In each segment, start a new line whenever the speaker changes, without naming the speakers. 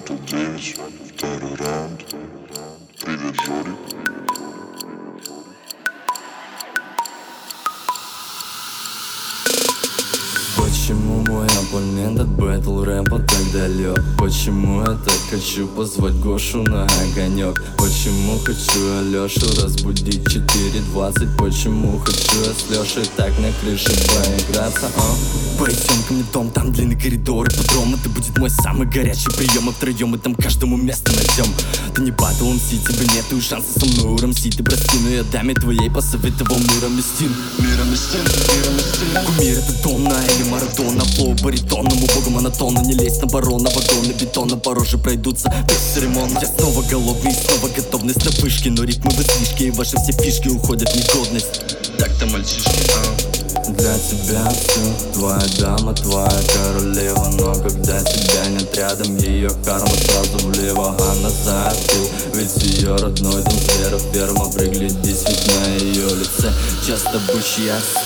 Батл 9, второй раунд. Привет, Жорик.
Почему мой оппонент от бэтл рэпа так далек? Почему я так хочу позвать Гошу на огонек? Почему хочу Алёшу разбудить 4:20? Почему хочу я с Лёшей так на крыше поиграться, Пойдем ко мне дом, там длинный коридор и подъем. Это будет мой самый горячий прием, и втроем мы там каждому место найдем. Ты не батл МС, тебе нету шанса со мной урамси. Ты прости, но я даме твоей посоветовал миром истин. Кумир, это Донна или Марадона. Флоу баритонному богу монотонно. Не лезь на барона, вагоны бетона по роже пройдутся без церемонно. Я снова голодный, снова готовность на вышке, но ритмы вы слишком, и ваши все фишки уходят в негодность.
Так-то, мальчишки,
Для тебя все, твоя дама, твоя королева. Но когда тебя нет рядом, ее карма сразу влево. Она забыл, ведь ее родной дом сфера ферма. Приглядись, ведь на ее лице часто бы счастье.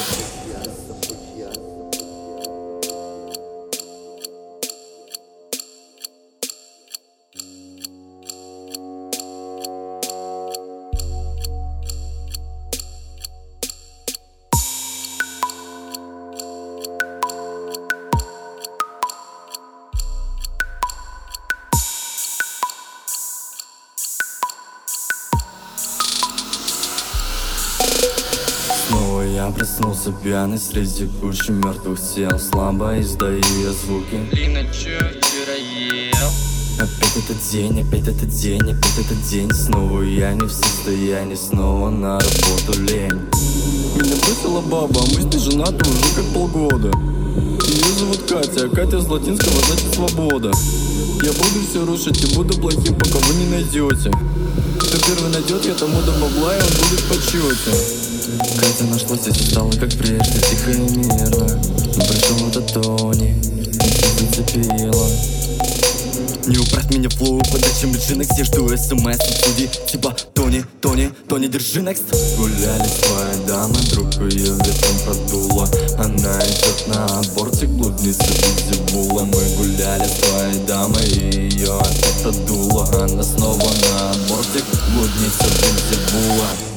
Снова я проснулся пьяный среди кучи мертвых тел. Слабо издаю я звуки.
Лина, чё вчера ел?
Опять этот день, опять этот день, опять этот день. Снова я не в состоянии, снова на работу лень. Меня бросила баба, а мы с ней женаты уже как полгода. Ее зовут Катя, а Катя с латинского значит свобода. Я буду все рушить и буду плохим, пока вы не найдете. Кто первый найдет, я тому до бабла, и он будет в почете. Катя нашлась, и все стало как прежде, тихо и мирно. Но пришел этот Тони, и зацепила. Не убрать меня флоу, подача мужчинок, все жду смс от судьи. Типа Тони, Тони, Тони, держи next. Гуляли с твоей дамой, друг ее ветром продуло. Она идет на абортик, блудница Визибула. Мы гуляли с твоей дамой, и ее опять продуло. Она снова на абортик, блудница Визибула.